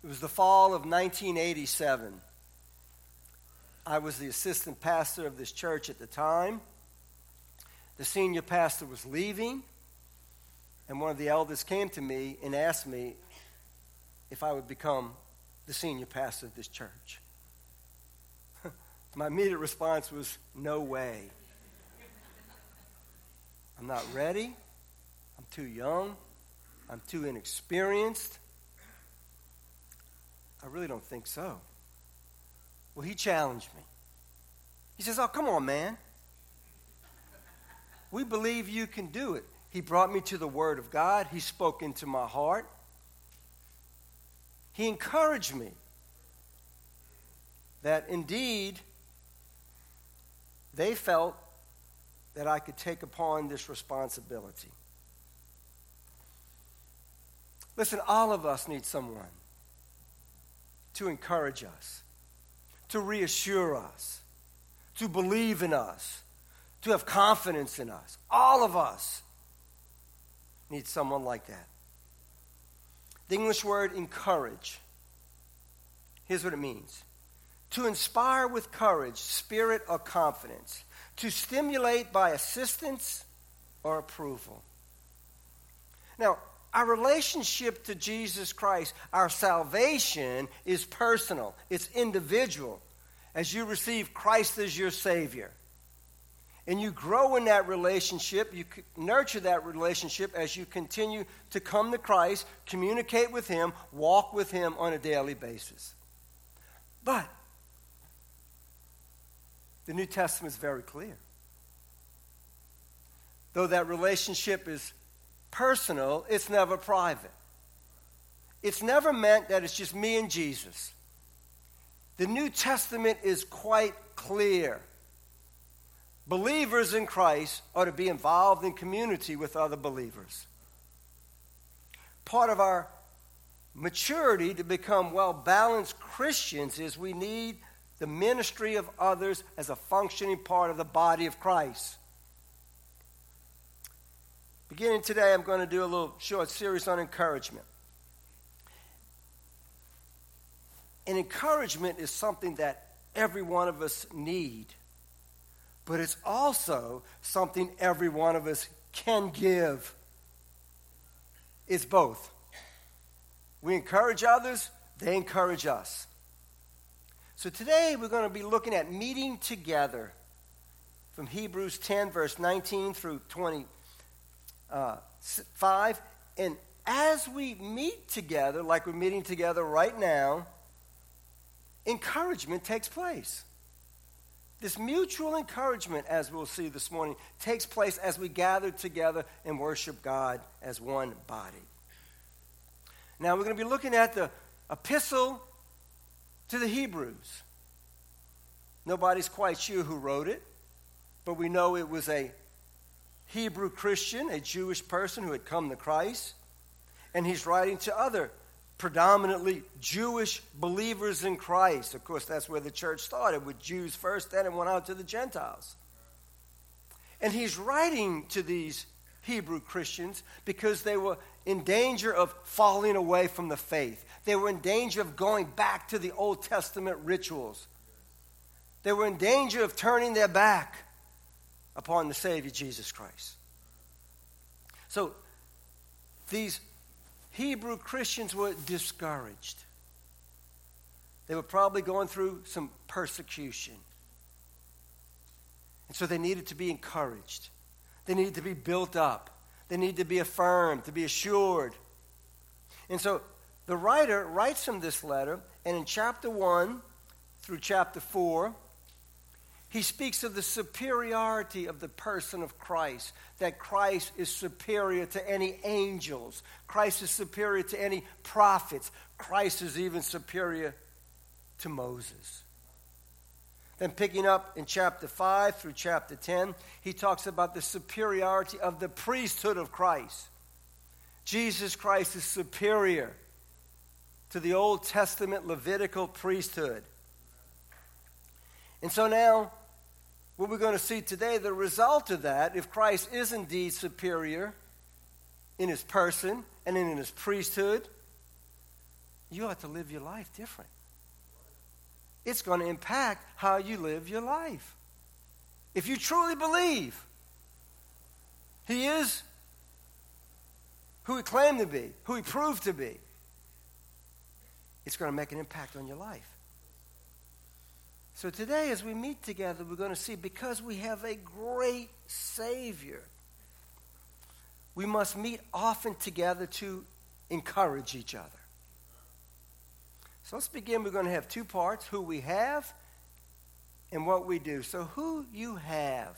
It was the fall of 1987. I was the assistant pastor of this church at the time. The senior pastor was leaving, and one of the elders came to me and asked me if I would become the senior pastor of this church. My immediate response was, no way. I'm not ready. I'm too young. I'm too inexperienced. I really don't think so. Well, he challenged me. He says, oh, come on, man. We believe you can do it. He brought me to the Word of God. He spoke into my heart. He encouraged me that indeed they felt that I could take upon this responsibility. Listen, all of us need someone to encourage us, to reassure us, to believe in us, to have confidence in us. All of us need someone like that. The English word encourage, here's what it means. To inspire with courage, spirit, or confidence. To stimulate by assistance or approval. Now, our relationship to Jesus Christ, our salvation, is personal. It's individual. As you receive Christ as your Savior. And you grow in that relationship, you nurture that relationship as you continue to come to Christ, communicate with Him, walk with Him on a daily basis. But the New Testament is very clear. Though that relationship is personal, it's never private. It's never meant that it's just me and Jesus. The New Testament is quite clear. Believers in Christ are to be involved in community with other believers. Part of our maturity to become well-balanced Christians is we need the ministry of others as a functioning part of the body of Christ. Beginning today, I'm going to do a little short series on encouragement. And encouragement is something that every one of us need. But it's also something every one of us can give. It's both. We encourage others, they encourage us. So today we're going to be looking at meeting together from Hebrews 10, verse 19 through 25. And as we meet together, like we're meeting together right now, encouragement takes place. This mutual encouragement, as we'll see this morning, takes place as we gather together and worship God as one body. Now we're going to be looking at the epistle to the Hebrews. Nobody's quite sure who wrote it, but we know it was a Hebrew Christian, a Jewish person who had come to Christ, and he's writing to other predominantly Jewish believers in Christ. Of course, that's where the church started, with Jews first, then it went out to the Gentiles. And he's writing to these Hebrew Christians because they were in danger of falling away from the faith. They were in danger of going back to the Old Testament rituals. They were in danger of turning their back upon the Savior, Jesus Christ. So, these Hebrew Christians were discouraged. They were probably going through some persecution. And so they needed to be encouraged. They needed to be built up. They needed to be affirmed, to be assured. And so the writer writes them this letter, and in chapter 1 through chapter 4, he speaks of the superiority of the person of Christ, that Christ is superior to any angels. Christ is superior to any prophets. Christ is even superior to Moses. Then picking up in chapter 5 through chapter 10, he talks about the superiority of the priesthood of Christ. Jesus Christ is superior to the Old Testament Levitical priesthood. And so now, what we're going to see today, the result of that, if Christ is indeed superior in his person and in his priesthood, you ought to live your life different. It's going to impact how you live your life. If you truly believe he is who he claimed to be, who he proved to be, it's going to make an impact on your life. So today, as we meet together, we're going to see, because we have a great Savior, we must meet often together to encourage each other. So let's begin. We're going to have two parts: who we have and what we do. So who you have.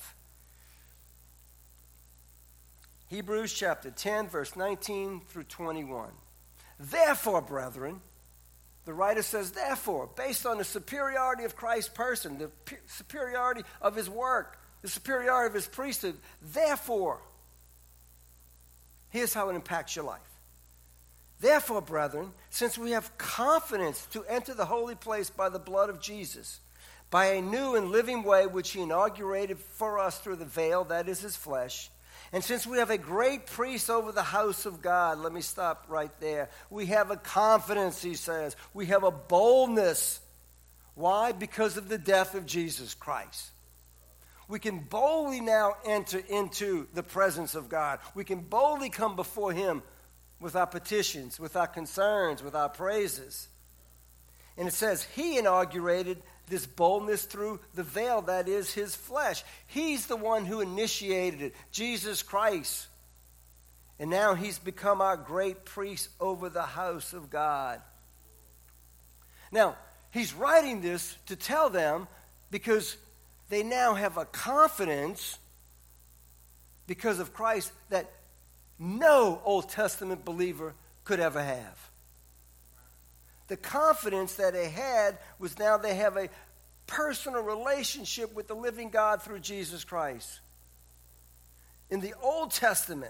Hebrews chapter 10, verse 19 through 21. Therefore, brethren, the writer says, therefore, based on the superiority of Christ's person, the superiority of his work, the superiority of his priesthood, therefore, here's how it impacts your life. Therefore, brethren, since we have confidence to enter the holy place by the blood of Jesus, by a new and living way which he inaugurated for us through the veil, that is his flesh, and since we have a great priest over the house of God, let me stop right there. We have a confidence, he says. We have a boldness. Why? Because of the death of Jesus Christ. We can boldly now enter into the presence of God. We can boldly come before him with our petitions, with our concerns, with our praises. And it says he inaugurated this boldness through the veil, that is his flesh. He's the one who initiated it, Jesus Christ. And now he's become our great priest over the house of God. Now, he's writing this to tell them because they now have a confidence because of Christ that no Old Testament believer could ever have. The confidence that they had was now they have a personal relationship with the living God through Jesus Christ. In the Old Testament,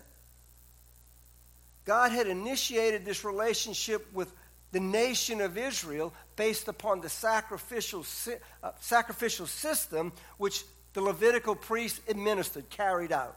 God had initiated this relationship with the nation of Israel based upon the sacrificial system which the Levitical priests administered, carried out.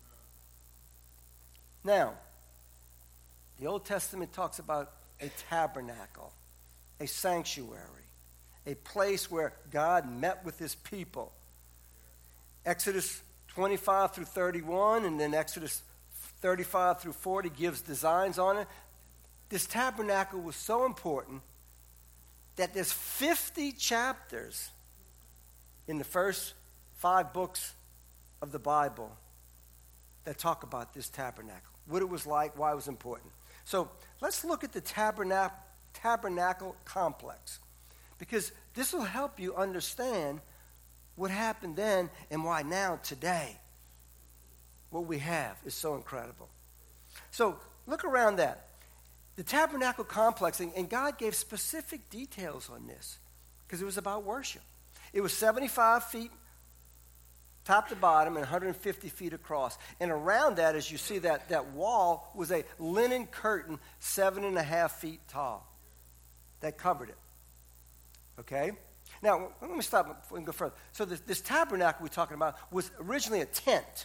Now, the Old Testament talks about a tabernacle, a sanctuary, a place where God met with his people. Exodus 25 through 31 and then Exodus 35 through 40 gives designs on it. This tabernacle was so important that there's 50 chapters in the first 5 books of the Bible that talk about this tabernacle, what it was like, why it was important. So let's look at the tabernacle complex, because this will help you understand what happened then and why now, today, what we have is so incredible. So look around that. The tabernacle complex, and God gave specific details on this because it was about worship. It was 75 feet top to bottom and 150 feet across. And around that, as you see that wall, was a linen curtain 7.5 feet tall that covered it. Okay? Now, let me stop and go further. So this tabernacle we're talking about was originally a tent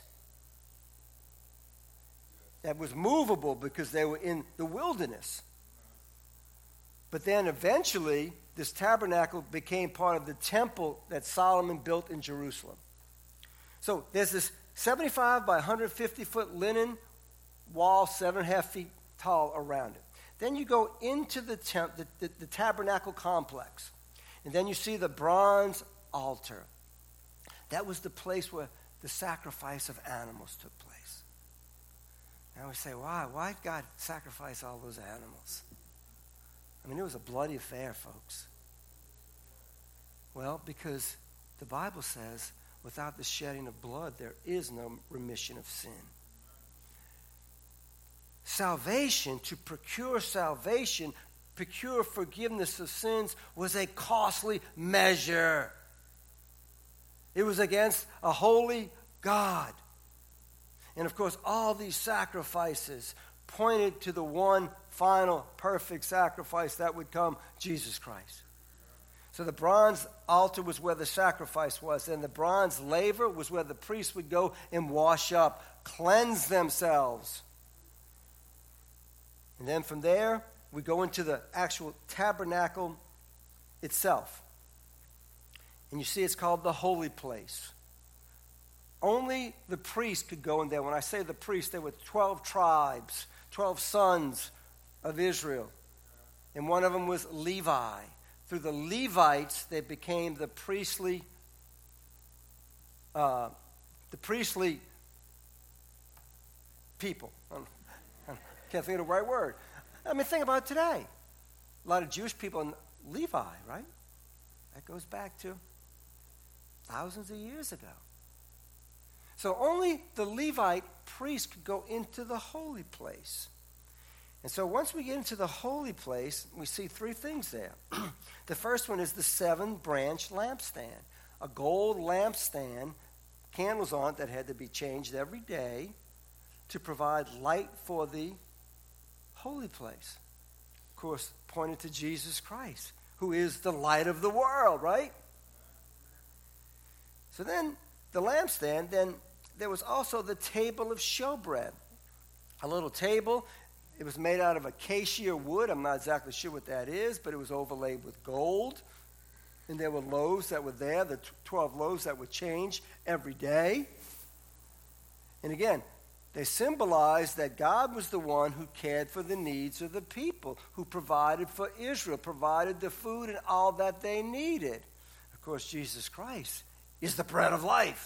that was movable because they were in the wilderness. But then eventually, this tabernacle became part of the temple that Solomon built in Jerusalem. So there's this 75 by 150 foot linen wall, 7.5 feet tall around it. Then you go into the tabernacle complex. And then you see the bronze altar. That was the place where the sacrifice of animals took place. Now we say, why? Why did God sacrifice all those animals? I mean, it was a bloody affair, folks. Well, because the Bible says, without the shedding of blood, there is no remission of sin. Salvation, to procure salvation, procure forgiveness of sins, was a costly measure. It was against a holy God. And of course, all these sacrifices pointed to the one final perfect sacrifice that would come, Jesus Christ. So the bronze altar was where the sacrifice was, and the bronze laver was where the priests would go and wash up, cleanse themselves. And then from there, we go into the actual tabernacle itself. And you see it's called the holy place. Only the priest could go in there. When I say the priest, there were 12 tribes, 12 sons of Israel. And one of them was Levi. Through the Levites, they became the priestly people. I can't think of the right word. I mean, think about it today. A lot of Jewish people in Levi, right? That goes back to thousands of years ago. So only the Levite priest could go into the holy place. And so once we get into the holy place, we see three things there. The first one is the 7-branch lampstand. A gold lampstand, candles on it that had to be changed every day to provide light for the holy place. Of course, pointed to Jesus Christ, who is the light of the world, right? So then the lampstand, then there was also the table of showbread. A little table. It was made out of acacia wood. I'm not exactly sure what that is, but it was overlaid with gold. And there were loaves that were there, the 12 loaves that would change every day. And again, they symbolized that God was the one who cared for the needs of the people, who provided for Israel, provided the food and all that they needed. Of course, Jesus Christ is the bread of life.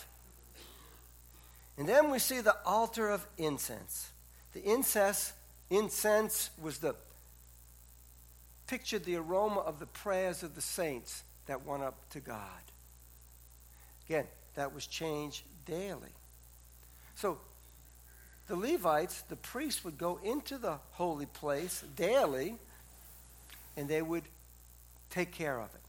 And then we see the altar of incense. The incense was pictured the aroma of the prayers of the saints that went up to God. Again, that was changed daily. So the Levites, the priests, would go into the holy place daily, and they would take care of it.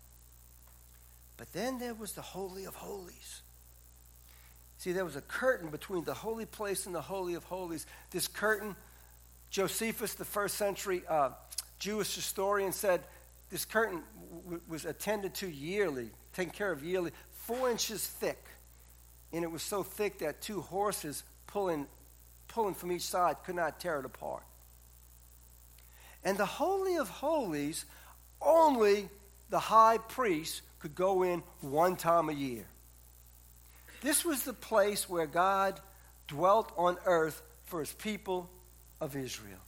But then there was the Holy of Holies. See, there was a curtain between the holy place and the Holy of Holies. This curtain, Josephus, the first century Jewish historian, said this curtain was attended to yearly, taken care of yearly, 4 inches thick. And it was so thick that 2 horses pulling from each side could not tear it apart. And the Holy of Holies, only the high priest could go in one time a year. This was the place where God dwelt on earth for his people of Israel.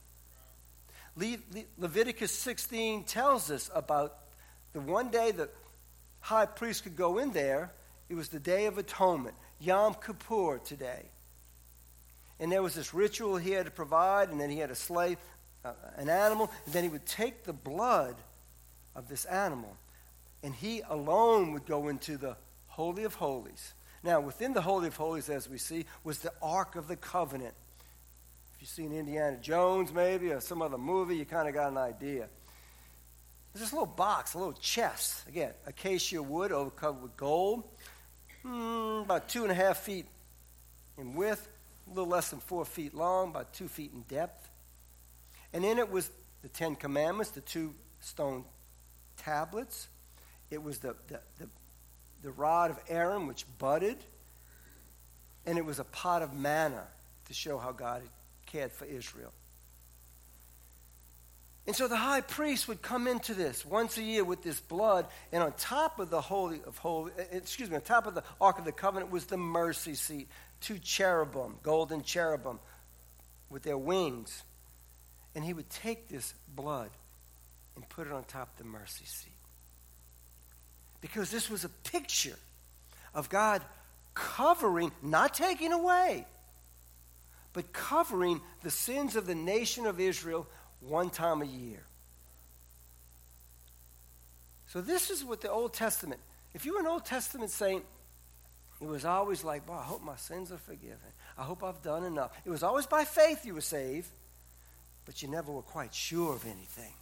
Leviticus 16 tells us about the one day the high priest could go in there. It was the Day of Atonement, Yom Kippur today. And there was this ritual he had to provide, and then he had to slay an animal, and then he would take the blood of this animal, and he alone would go into the Holy of Holies. Now, within the Holy of Holies, as we see, was the Ark of the Covenant. If you've seen Indiana Jones, maybe, or some other movie, you kind of got an idea. There's this little box, a little chest. Again, acacia wood overcovered with gold. About 2.5 feet in width, a little less than 4 feet long, about 2 feet in depth. And in it was the 10 Commandments, the 2 stone tablets. It was the rod of Aaron, which budded. And it was a pot of manna to show how God had cared for Israel. And so the high priest would come into this once a year with this blood, and on top of the on top of the Ark of the Covenant was the mercy seat, 2 cherubim, golden cherubim with their wings. And he would take this blood and put it on top of the mercy seat. Because this was a picture of God covering, not taking away, but covering the sins of the nation of Israel one time a year. So this is what the Old Testament, if you were an Old Testament saint, it was always like, I hope my sins are forgiven. I hope I've done enough. It was always by faith you were saved, but you never were quite sure of anything.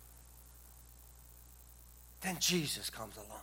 Then Jesus comes along.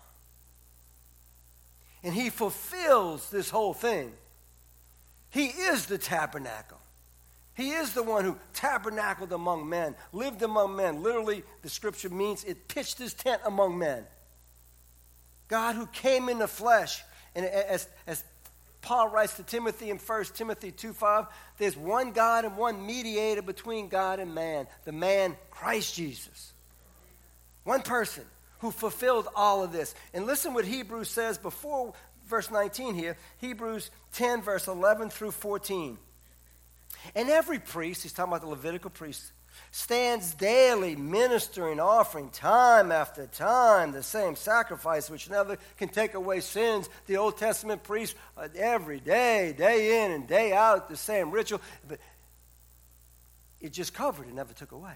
And he fulfills this whole thing. He is the tabernacle. He is the one who tabernacled among men, lived among men. Literally, the scripture means it pitched his tent among men. God who came in the flesh. And as Paul writes to Timothy in 1 Timothy 2:5, there's one God and one mediator between God and man, the man Christ Jesus. One person who fulfilled all of this. And listen what Hebrews says before verse 19 here, Hebrews 10, verse 11 through 14. And every priest, he's talking about the Levitical priests, stands daily ministering, offering time after time the same sacrifice which never can take away sins. The Old Testament priests, every day, day in and day out, the same ritual. But it just covered, it never took away.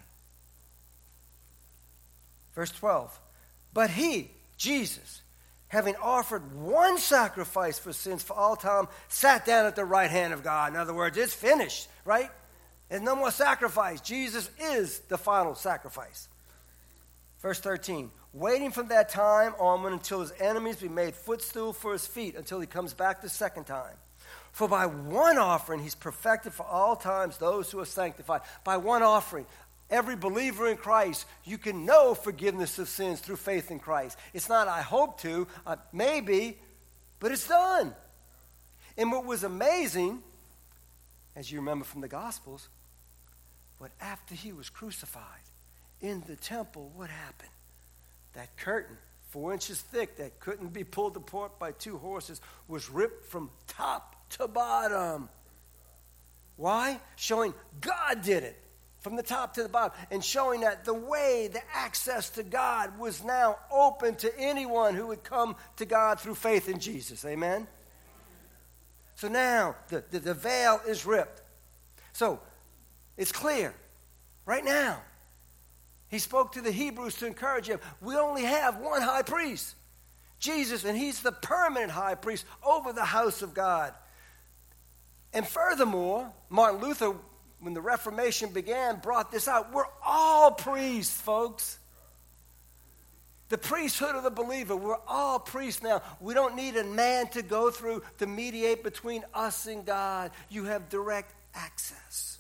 Verse 12. But he, Jesus, having offered one sacrifice for sins for all time, sat down at the right hand of God. In other words, it's finished, right? There's no more sacrifice. Jesus is the final sacrifice. Verse 13. Waiting from that time onward until his enemies be made footstool for his feet, until he comes back the second time. For by one offering he's perfected for all times those who are sanctified. By one offering. Every believer in Christ, you can know forgiveness of sins through faith in Christ. It's not, I hope to, maybe, but it's done. And what was amazing, as you remember from the Gospels, but after he was crucified in the temple, what happened? That curtain, 4 inches thick, that couldn't be pulled apart by 2 horses, was ripped from top to bottom. Why? Showing God did it. From the top to the bottom, and showing that the way, the access to God was now open to anyone who would come to God through faith in Jesus. Amen? So now the veil is ripped. So it's clear right now. He spoke to the Hebrews to encourage them. We only have one high priest, Jesus, and he's the permanent high priest over the house of God. And furthermore, Martin Luther, when the Reformation began, brought this out. We're all priests, folks. The priesthood of the believer, we're all priests now. We don't need a man to go through to mediate between us and God. You have direct access.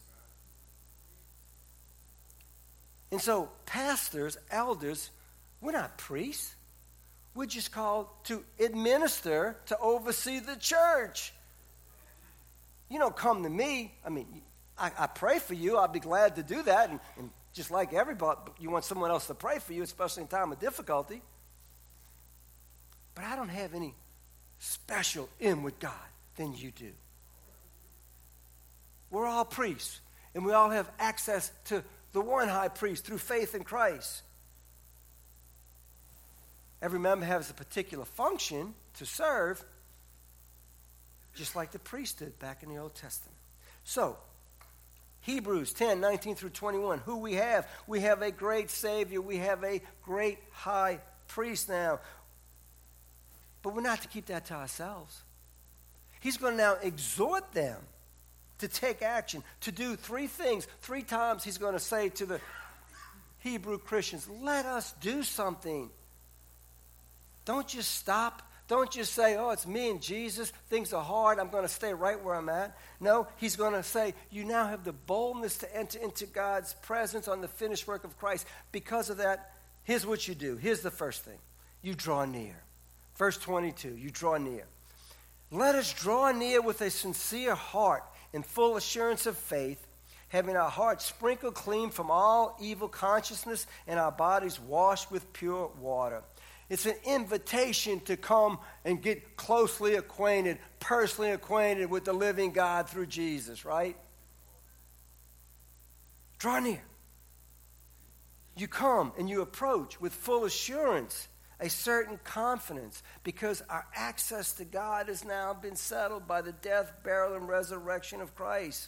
And so, pastors, elders, we're not priests. We're just called to administer, to oversee the church. You don't come to me. I pray for you. I'll be glad to do that. And just like everybody, you want someone else to pray for you, especially in time of difficulty. But I don't have any special in with God than you do. We're all priests, and we all have access to the one high priest through faith in Christ. Every member has a particular function to serve, just like the priest did back in the Old Testament. So, Hebrews 10, 19 through 21. Who we have? We have a great Savior. We have a great high priest now. But we're not to keep that to ourselves. He's going to now exhort them to take action, to do 3 things. 3 times he's going to say to the Hebrew Christians, let us do something. Don't just stop. Don't just say, oh, it's me and Jesus. Things are hard. I'm going to stay right where I'm at. No, he's going to say, you now have the boldness to enter into God's presence on the finished work of Christ. Because of that, here's what you do. Here's the first thing. You draw near. Verse 22, you draw near. Let us draw near with a sincere heart and full assurance of faith, having our hearts sprinkled clean from all evil consciousness and our bodies washed with pure water. It's an invitation to come and get closely acquainted, personally acquainted with the living God through Jesus, right? Draw near. You come and you approach with full assurance, a certain confidence, because our access to God has now been settled by the death, burial, and resurrection of Christ.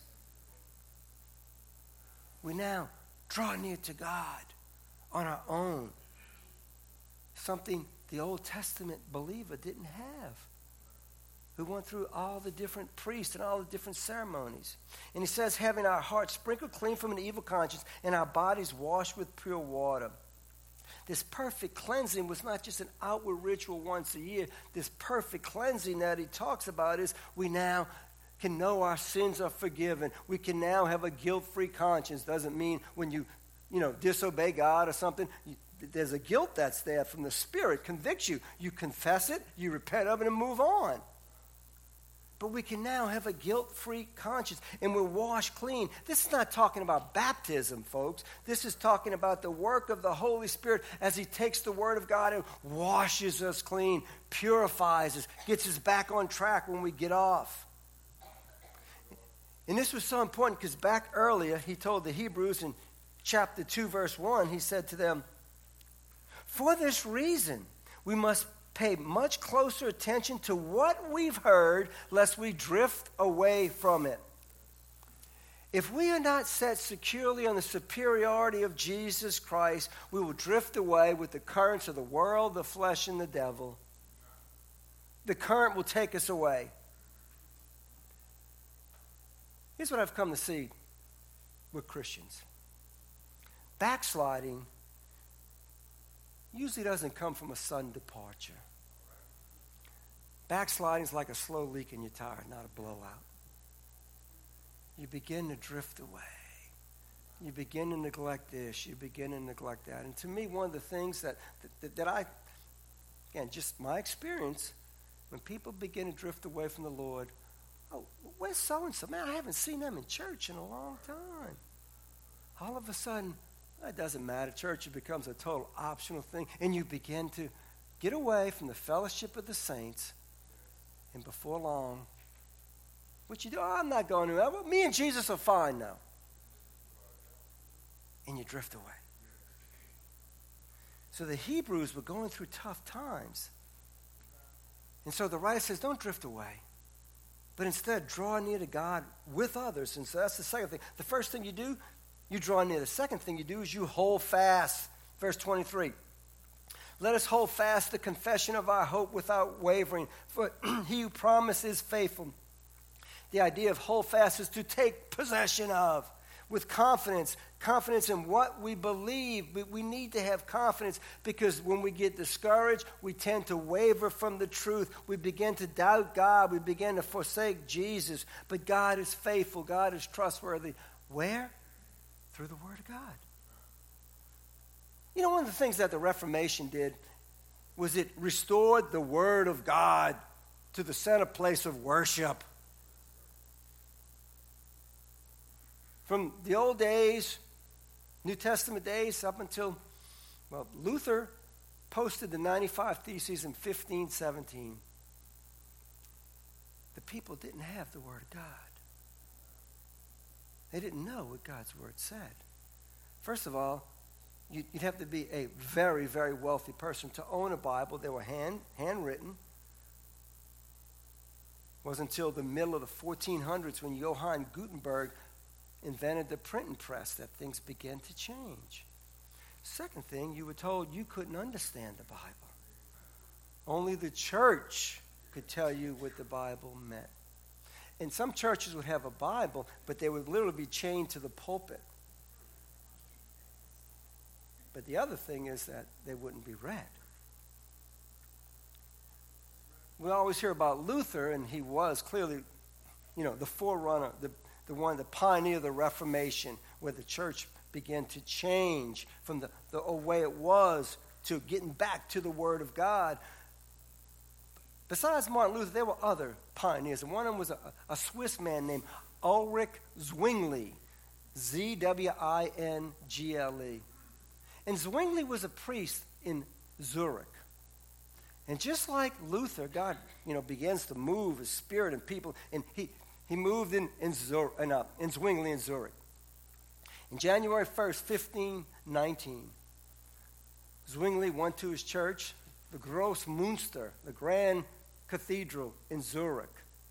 We now draw near to God on our own. Something the Old Testament believer didn't have. Who went through all the different priests and all the different ceremonies. And he says, having our hearts sprinkled clean from an evil conscience and our bodies washed with pure water. This perfect cleansing was not just an outward ritual once a year. This perfect cleansing that he talks about is we now can know our sins are forgiven. We can now have a guilt-free conscience. Doesn't mean when you disobey God or something, there's a guilt that's there from the Spirit, convicts you. You confess it, you repent of it, and move on. but we can now have a guilt-free conscience, and we're washed clean. This is not talking about baptism, folks. This is talking about the work of the Holy Spirit as he takes the Word of God and washes us clean, purifies us, gets us back on track when we get off. And this was so important because back earlier, he told the Hebrews in chapter 2, verse 1, he said to them, "For this reason, we must pay much closer attention to what we've heard, lest we drift away from it. If we are not set securely on the superiority of Jesus Christ, we will drift away with the currents of the world, the flesh, and the devil. The current will take us away." Here's what I've come to see with Christians. Backsliding usually doesn't come from a sudden departure. Backsliding is like a slow leak in your tire, not a blowout. You begin to drift away. You begin to neglect this. You begin to neglect that. And to me, one of the things that I, again, just my experience, when people begin to drift away from the Lord, "Oh, where's so-and-so? Man, I haven't seen them in church in a long time." All of a sudden, it doesn't matter. Church becomes a total optional thing. And you begin to get away from the fellowship of the saints. And before long, what you do? "Oh, I'm not going to. Well, me and Jesus are fine now." And you drift away. So the Hebrews were going through tough times. And so the writer says, don't drift away. But instead, draw near to God with others. And so that's the second thing. The first thing you do, you draw near. The second thing you do is you hold fast. Verse 23. "Let us hold fast the confession of our hope without wavering, for he who promised is faithful." The idea of hold fast is to take possession of with confidence. Confidence in what we believe. But we need to have confidence because when we get discouraged, we tend to waver from the truth. We begin to doubt God. We begin to forsake Jesus. But God is faithful. God is trustworthy. Where? Through the Word of God. You know, one of the things that the Reformation did was it restored the Word of God to the center place of worship. From the old days, New Testament days, up until, well, Luther posted the 95 Theses in 1517. The people didn't have the Word of God. They didn't know what God's Word said. First of all, you'd have to be a very, very wealthy person to own a Bible. They were handwritten. It wasn't until the middle of the 1400s when Johann Gutenberg invented the printing press that things began to change. Second thing, you were told you couldn't understand the Bible. Only the church could tell you what the Bible meant. And some churches would have a Bible, but they would literally be chained to the pulpit. But the other thing is that they wouldn't be read. We always hear about Luther, and he was clearly, the forerunner, the pioneer of the Reformation, where the church began to change from the way it was to getting back to the Word of God. Besides Martin Luther, there were other pioneers, and one of them was a Swiss man named Ulrich Zwingli, Zwingle. And Zwingli was a priest in Zurich. And just like Luther, God, begins to move his spirit and people, and he moved in Zwingli in Zurich. In January 1st, 1519, Zwingli went to his church, the Gross Münster, the Grand Cathedral in Zurich.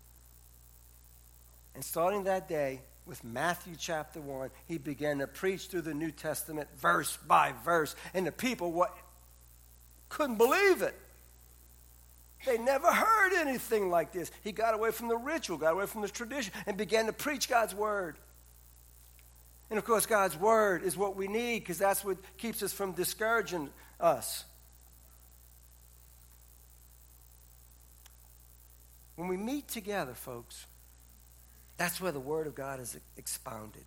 And starting that day, with Matthew chapter 1, he began to preach through the New Testament verse by verse. And the people couldn't believe it. They never heard anything like this. He got away from the ritual, got away from the tradition, and began to preach God's Word. And of course, God's Word is what we need because that's what keeps us from discouraging us. When we meet together, folks, that's where the Word of God is expounded.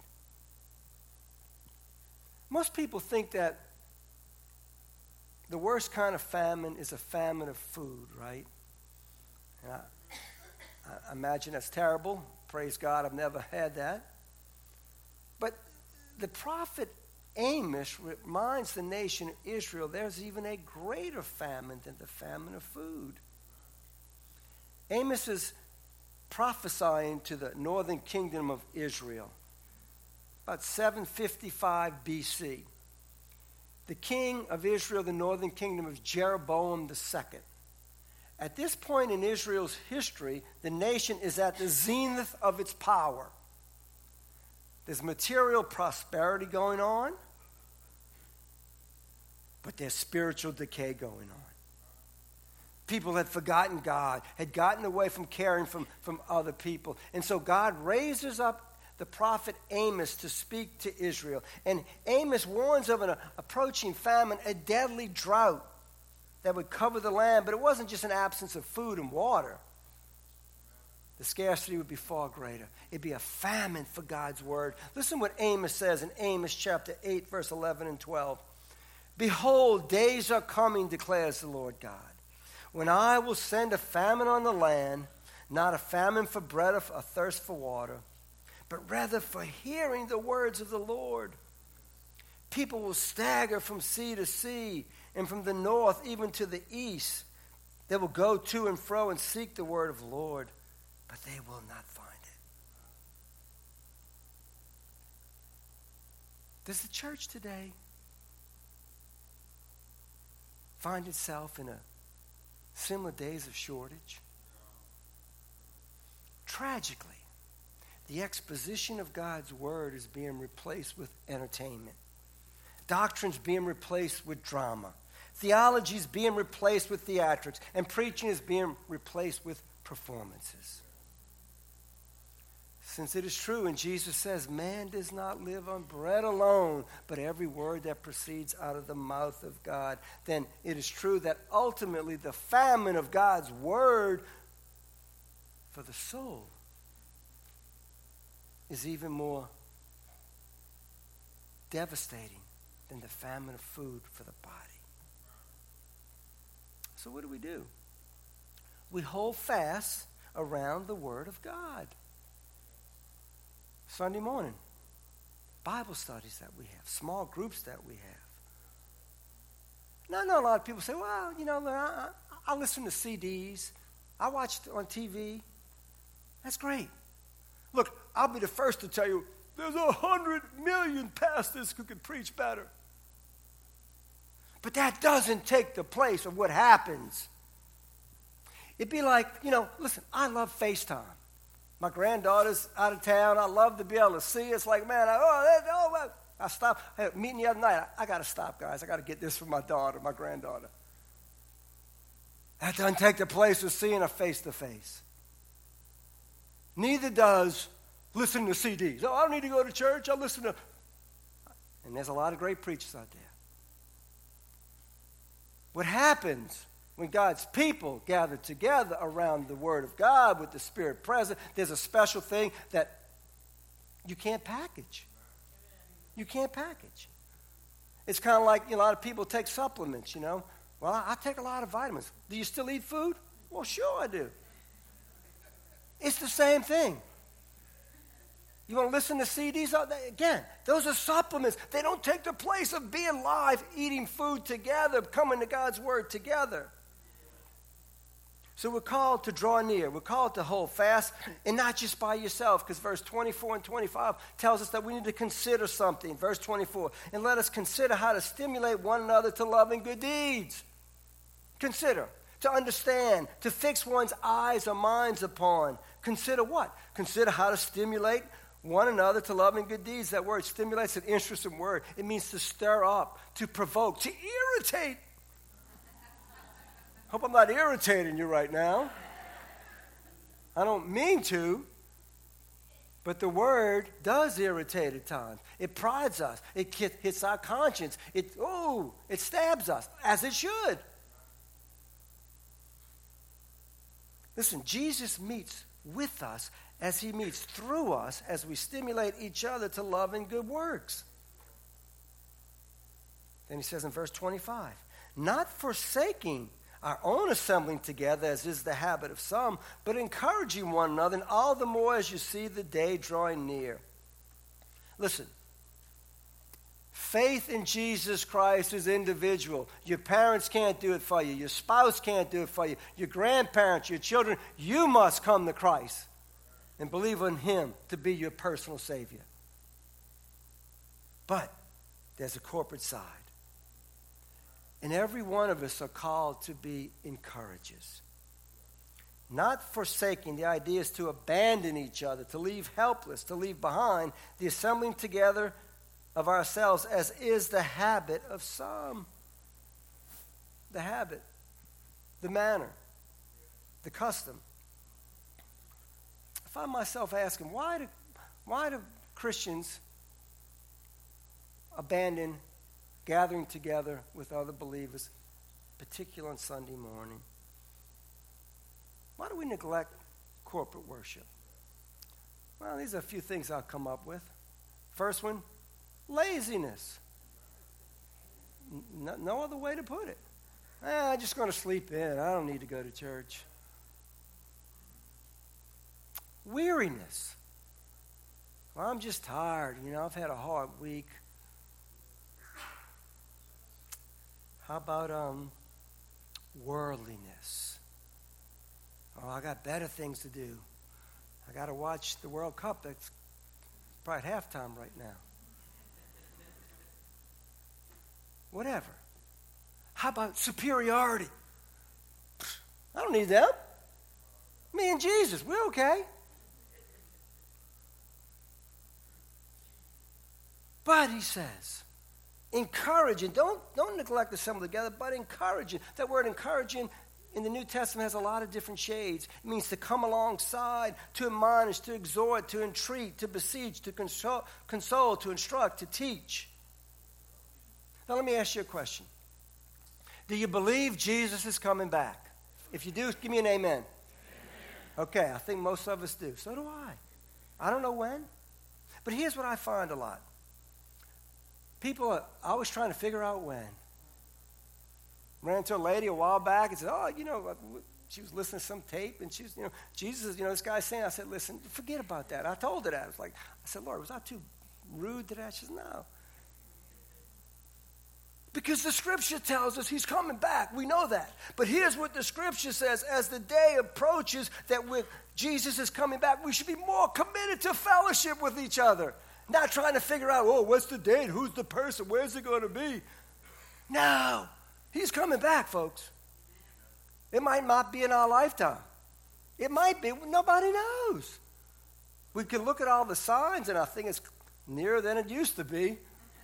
Most people think that the worst kind of famine is a famine of food, right? And I imagine that's terrible. Praise God, I've never had that. But the prophet Amos reminds the nation of Israel there's even a greater famine than the famine of food. Amos is prophesying to the northern kingdom of Israel about 755 BC. The king of Israel, the northern kingdom, is Jeroboam II. At this point in Israel's history, the nation is at the zenith of its power. There's material prosperity going on, but there's spiritual decay going on. People had forgotten God, had gotten away from caring from other people. And so God raises up the prophet Amos to speak to Israel. And Amos warns of an approaching famine, a deadly drought that would cover the land. But it wasn't just an absence of food and water. The scarcity would be far greater. It'd be a famine for God's word. Listen what Amos says in Amos chapter 8, verse 11 and 12. Behold, days are coming, declares the Lord God, when I will send a famine on the land, not a famine for bread or a thirst for water, but rather for hearing the words of the Lord. People will stagger from sea to sea, and from the north even to the east. They will go to and fro and seek the word of the Lord, but they will not find it. Does the church today find itself in a similar days of shortage? Tragically, the exposition of God's word is being replaced with entertainment. Doctrine's being replaced with drama. Theology is being replaced with theatrics. And preaching is being replaced with performances. Since it is true, and Jesus says, man does not live on bread alone, but every word that proceeds out of the mouth of God, then it is true that ultimately the famine of God's word for the soul is even more devastating than the famine of food for the body. So what do? We hold fast around the word of God. Sunday morning, Bible studies that we have, small groups that we have. Now, I know a lot of people say, well, I listen to CDs. I watch on TV. That's great. Look, I'll be the first to tell you, there's 100 million pastors who can preach better. But that doesn't take the place of what happens. It'd be like, listen, I love FaceTime. My granddaughter's out of town. I love to be able to see. It's like, man, I stopped. Hey, meeting the other night. I got to stop, guys. I got to get this for my daughter, my granddaughter. That doesn't take the place of seeing her face to face. Neither does listening to CDs. Oh, I don't need to go to church. I'll listen to. And there's a lot of great preachers out there. What happens when God's people gather together around the Word of God with the Spirit present, there's a special thing that you can't package. You can't package. It's kind of like a lot of people take supplements, Well, I take a lot of vitamins. Do you still eat food? Well, sure I do. It's the same thing. You want to listen to CDs? Again, those are supplements. They don't take the place of being live, eating food together, coming to God's Word together. So we're called to draw near. We're called to hold fast, and not just by yourself, because verse 24 and 25 tells us that we need to consider something. Verse 24, and let us consider how to stimulate one another to love and good deeds. Consider, to understand, to fix one's eyes or minds upon. Consider what? Consider how to stimulate one another to love and good deeds. That word stimulates an interesting word. It means to stir up, to provoke, to irritate. Hope I'm not irritating you right now. I don't mean to, but the word does irritate at times. It prides us. It hits our conscience. It stabs us, as it should. Listen, Jesus meets with us as he meets through us as we stimulate each other to love and good works. Then he says in verse 25, not forsaking our own assembling together, as is the habit of some, but encouraging one another, and all the more as you see the day drawing near. Listen, faith in Jesus Christ is individual. Your parents can't do it for you. Your spouse can't do it for you. Your grandparents, your children, you must come to Christ and believe in him to be your personal Savior. But there's a corporate side. And every one of us are called to be encouragers. Not forsaking. The idea is to abandon each other, to leave helpless, to leave behind the assembling together of ourselves, as is the habit of some. The habit, the manner, the custom. I find myself asking, why do Christians abandon gathering together with other believers, particularly on Sunday morning? Why do we neglect corporate worship? Well, these are a few things I'll come up with. First one, laziness. No other way to put it. I'm just going to sleep in. I don't need to go to church. Weariness. Well, I'm just tired. I've had a hard week. How about worldliness? Oh, I got better things to do. I got to watch the World Cup. That's probably at halftime right now. Whatever. How about superiority? I don't need them. Me and Jesus, we're okay. But he says, encouraging. Don't neglect the assembly together, but encouraging. That word encouraging in the New Testament has a lot of different shades. It means to come alongside, to admonish, to exhort, to entreat, to beseech, to console, to instruct, to teach. Now let me ask you a question. Do you believe Jesus is coming back? If you do, give me an amen. Amen. Okay, I think most of us do. So do I. I don't know when. But here's what I find a lot. People are always trying to figure out when. Ran into a lady a while back and said, she was listening to some tape, and she was, Jesus, this guy's saying, I said, listen, forget about that. I told her that. I said, Lord, was I too rude to that? She said, no. Because the scripture tells us he's coming back. We know that. But here's what the scripture says. As the day approaches that Jesus is coming back, we should be more committed to fellowship with each other. Not trying to figure out, what's the date? Who's the person? Where's it going to be? No. He's coming back, folks. It might not be in our lifetime. It might be. Nobody knows. We can look at all the signs, and I think it's nearer than it used to be.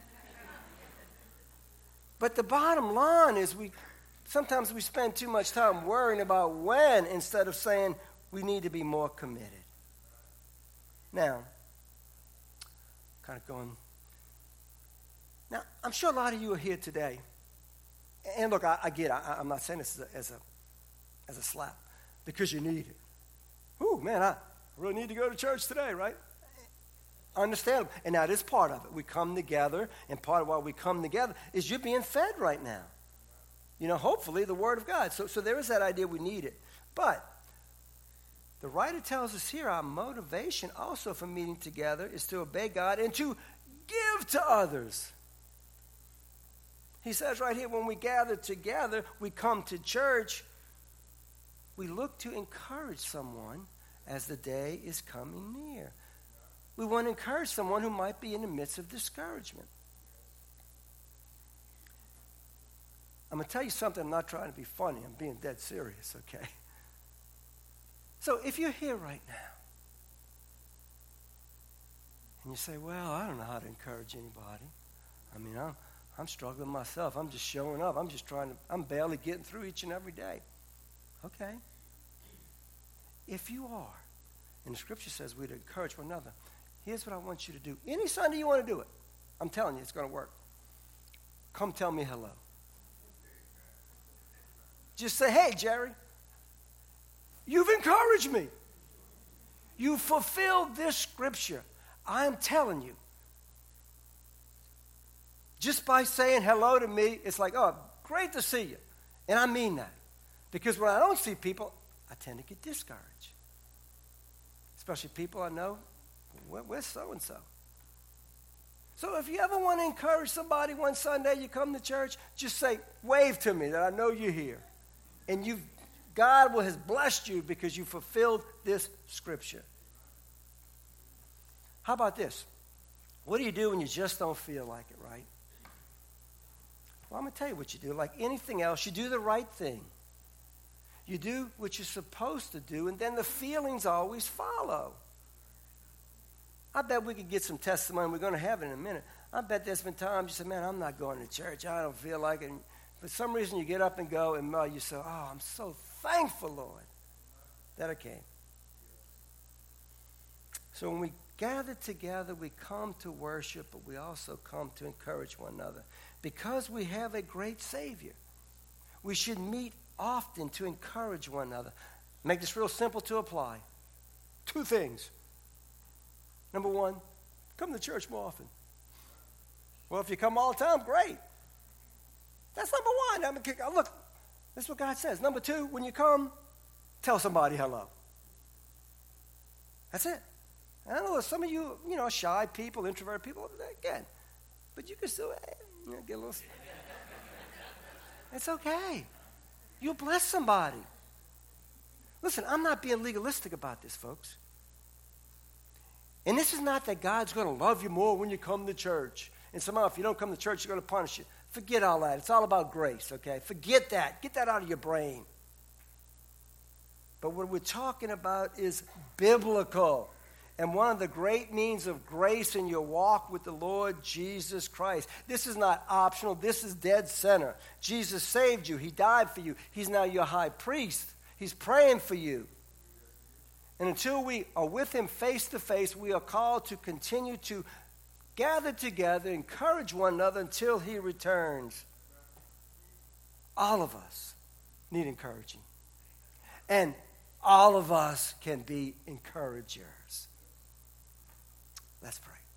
But the bottom line is sometimes we spend too much time worrying about when instead of saying we need to be more committed. Now, kind of going. Now, I'm sure a lot of you are here today. And look, I get it. I'm not saying this as a slap because you need it. Ooh, man, I really need to go to church today, right? Understandable. And that is part of it. We come together, and part of why we come together is you're being fed right now. Hopefully the Word of God. So there is that idea we need it. But the writer tells us here our motivation also for meeting together is to obey God and to give to others. He says right here, when we gather together, we come to church, we look to encourage someone as the day is coming near. We want to encourage someone who might be in the midst of discouragement. I'm going to tell you something. I'm not trying to be funny. I'm being dead serious, okay? So if you're here right now, and you say, well, I don't know how to encourage anybody. I mean, I'm struggling myself. I'm just showing up. I'm barely getting through each and every day. Okay. If you are, and the scripture says we're to encourage one another, here's what I want you to do. Any Sunday you want to do it, I'm telling you, it's going to work. Come tell me hello. Just say, hey, Jerry, you've encouraged me. You fulfilled this scripture. I'm telling you. Just by saying hello to me, it's like, oh, great to see you. And I mean that. Because when I don't see people, I tend to get discouraged. Especially people I know, where's so-and-so? So if you ever want to encourage somebody one Sunday, you come to church, just say, wave to me that I know you're here. And God has blessed you because you fulfilled this scripture. How about this? What do you do when you just don't feel like it, right? Well, I'm going to tell you what you do. Like anything else, you do the right thing. You do what you're supposed to do, and then the feelings always follow. I bet we could get some testimony. We're going to have it in a minute. I bet there's been times you say, man, I'm not going to church. I don't feel like it. And for some reason, you get up and go, and you say, oh, I'm so thankful, Lord, that I came. So when we gather together, we come to worship, but we also come to encourage one another. Because we have a great Savior, we should meet often to encourage one another. Make this real simple to apply. 2 things. Number 1, come to church more often. Well, if you come all the time, great. That's number 1. Look, this is what God says. Number 2, when you come, tell somebody hello. That's it. I know some of you, shy people, introverted people, again. But you can still get a little. It's okay. You'll bless somebody. Listen, I'm not being legalistic about this, folks. And this is not that God's going to love you more when you come to church. And somehow if you don't come to church, you're going to punish you. Forget all that. It's all about grace, okay? Forget that. Get that out of your brain. But what we're talking about is biblical. And one of the great means of grace in your walk with the Lord Jesus Christ. This is not optional. This is dead center. Jesus saved you. He died for you. He's now your high priest. He's praying for you. And until we are with him face to face, we are called to continue to gather together, encourage one another until he returns. All of us need encouraging. And all of us can be encouragers. Let's pray.